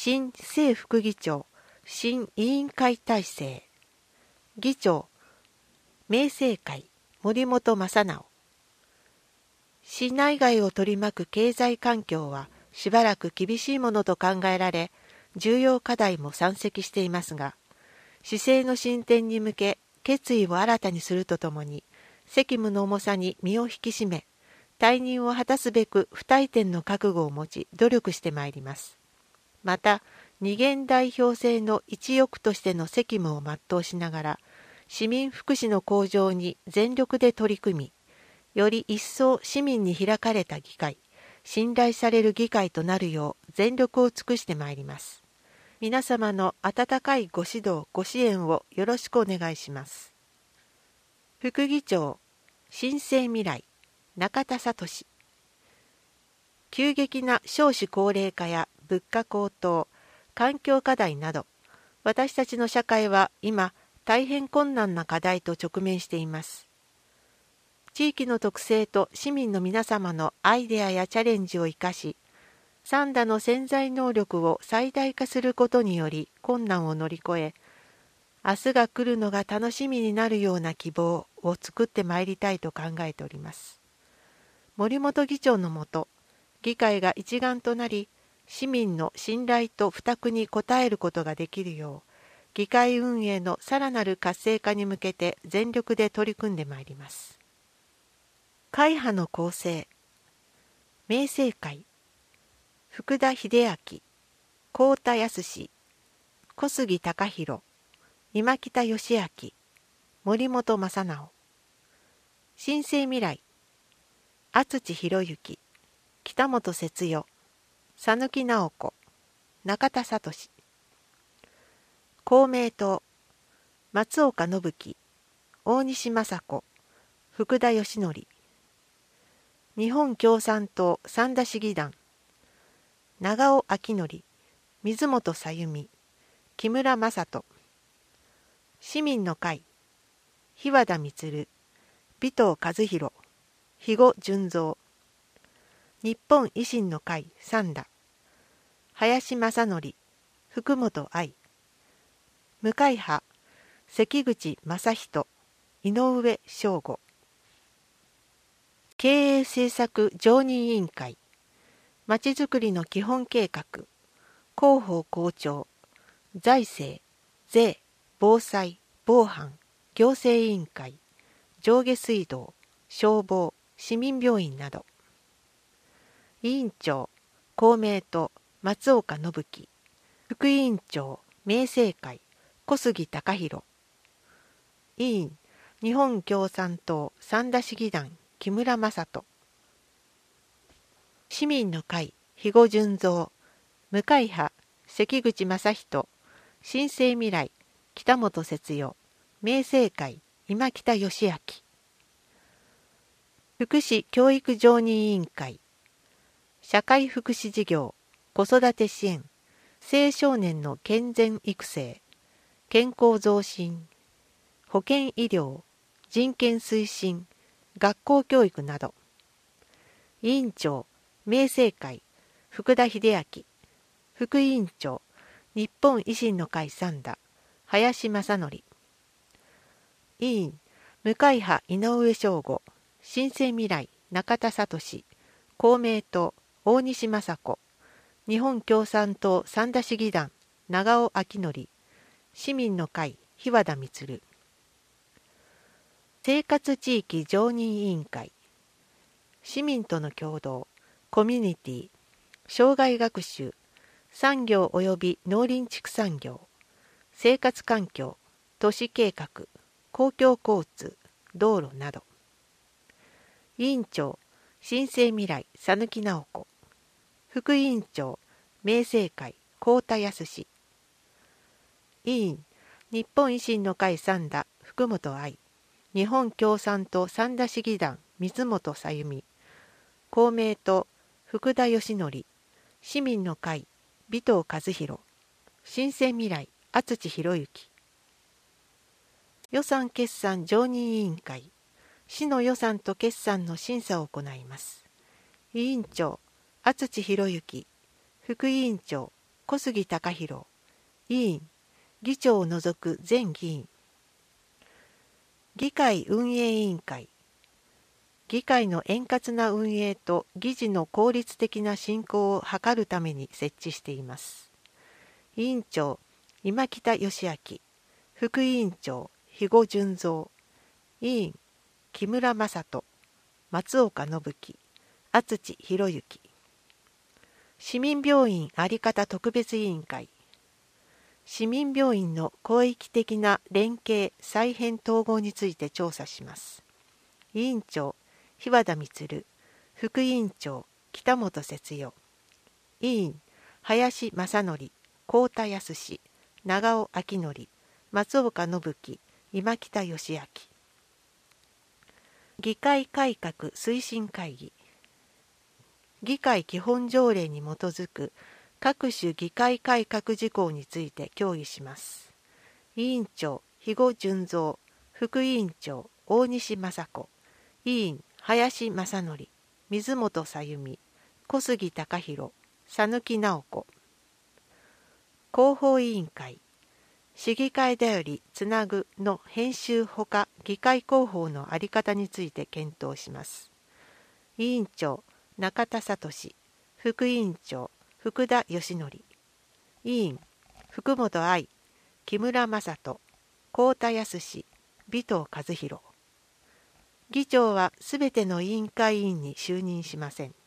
新正副議長、新委員会体制。議長、明政会、森本正直。市内外を取り巻く経済環境はしばらく厳しいものと考えられ、重要課題も山積していますが、市政の進展に向け決意を新たにするとともに、責務の重さに身を引き締め、退任を果たすべく不退転の覚悟を持ち努力してまいります。また、二元代表制の一翼としての責務を全うしながら、市民福祉の向上に全力で取り組み、より一層市民に開かれた議会、信頼される議会となるよう全力を尽くしてまいります。皆様の温かいご指導、ご支援をよろしくお願いします。副議長、新生未来、中田聡。急激な少子高齢化や物価高騰、環境課題など、私たちの社会は今、大変困難な課題と直面しています。地域の特性と市民の皆様のアイデアやチャレンジを生かし、三田の潜在能力を最大化することにより困難を乗り越え、明日が来るのが楽しみになるような希望を作ってまいりたいと考えております。森本議長のもと、議会が一丸となり、市民の信頼と負託に応えることができるよう、議会運営のさらなる活性化に向けて全力で取り組んでまいります。会派の構成。明政会、福田秀明、幸田康、小杉貴弘、今北義明、森本正直。新生未来、厚地博之、北本節代、佐貫直子、中田聡。公明党、松岡信樹、大西雅子、福田義則。日本共産党三田市議団、長尾明則、水本さゆみ、木村正人。市民の会、日和田充、尾藤和弘、肥後純三。日本維新の会三田、林正則、福本愛。無会派、関口正人、井上翔吾。経営政策常任委員会、まちづくりの基本計画、広報校長、財政、税、防災、防犯、行政委員会、上下水道、消防、市民病院など。委員長、公明党、松岡信樹。副委員長、明政会、小杉貴弘。委員、日本共産党三田市議団、木村正人。市民の会、肥後純三。無会派、関口正人。新生未来、北本節代。明政会、今北義明。福祉教育常任委員会、社会福祉事業、子育て支援、青少年の健全育成、健康増進、保健医療、人権推進、学校教育など。委員長、明政会、福田秀明。副委員長、日本維新の会三田、林正則。委員、無会派井上翔吾、新生未来中田聡、公明党大西雅子、日本共産党三田市議団長尾明則、市民の会日和田充。生活地域常任委員会、市民との共同、コミュニティ、障害学習、産業及び農林畜産業、生活環境、都市計画、公共交通、道路など。委員長、新生未来佐貫直子。副委員長、明政会幸田康。委員、日本維新の会三田福本愛。日本共産党三田市議団水本さゆみ。公明党福田義則。市民の会尾藤和弘。新生未来厚地博之。予算決算常任委員会、市の予算と決算の審査を行います。委員長、厚地博之。副委員長、 小杉貴弘。委員、議長を除く全議員。議会運営委員会。議会の円滑な運営と議事の効率的な進行を図るために設置しています。委員長、今北義明。副委員長、肥後純三。委員、木村正人。松岡信樹。厚地博之。市民病院あり方特別委員会。市民病院の広域的な連携再編統合について調査します。委員長、日和田充。副委員長、北本節代。委員、林正則。幸田康。長尾明則。松岡信樹。今北義明。議会改革推進会議。議会基本条例に基づく各種議会改革事項について協議します。委員長、肥後純三。副委員長、大西雅子。委員、林正則。水本さゆみ。小杉貴弘。佐貫直子。広報委員会。市議会だよりつなぐの編集ほか議会広報の在り方について検討します。委員長、中田聡。副委員長、福田義則。委員、福本愛。木村正人。幸田康。尾藤和弘。議長はすべての委員会委員に就任しません。